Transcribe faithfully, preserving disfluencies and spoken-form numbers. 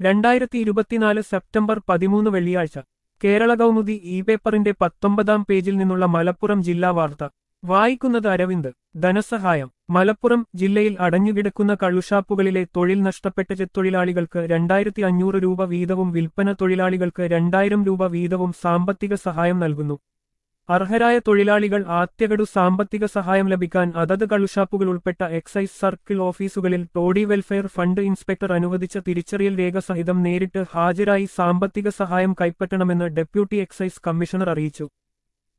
രണ്ടായിരത്തി ഇരുപത്തിനാല് സെപ്റ്റംബർ പതിമൂന്ന് വെള്ളിയാഴ്ച കേരള കൗമുദി ഇ പേപ്പറിന്റെ പത്തൊമ്പതാം പേജിൽ നിന്നുള്ള മലപ്പുറം ജില്ലാ വാർത്ത വായിക്കുന്നത് അരവിന്ദ്. ധനസഹായം. മലപ്പുറം ജില്ലയിൽ അടഞ്ഞുകിടക്കുന്ന കള്ളുഷാപ്പുകളിലെ തൊഴിൽ നഷ്ടപ്പെട്ട ചെത്തൊഴിലാളികൾക്ക് രണ്ടായിരത്തി അഞ്ഞൂറ് രൂപ വീതവും വിൽപ്പന തൊഴിലാളികൾക്ക് രണ്ടായിരം രൂപ വീതവും സാമ്പത്തിക സഹായം നൽകുന്നു. അർഹരായ തൊഴിലാളികൾ ആദ്യഗഡു സാമ്പത്തിക സഹായം ലഭിക്കാൻ അതത് കള്ളുഷാപ്പുകൾ ഉൾപ്പെട്ട എക്സൈസ് സർക്കിൾ ഓഫീസുകളിൽ ടോഡി വെൽഫെയർ ഫണ്ട് ഇൻസ്പെക്ടർ അനുവദിച്ച തിരിച്ചറിയൽ രേഖ സഹിതം നേരിട്ട് ഹാജരായി സാമ്പത്തിക സഹായം കൈപ്പറ്റണമെന്ന് ഡെപ്യൂട്ടി എക്സൈസ് കമ്മീഷണർ അറിയിച്ചു.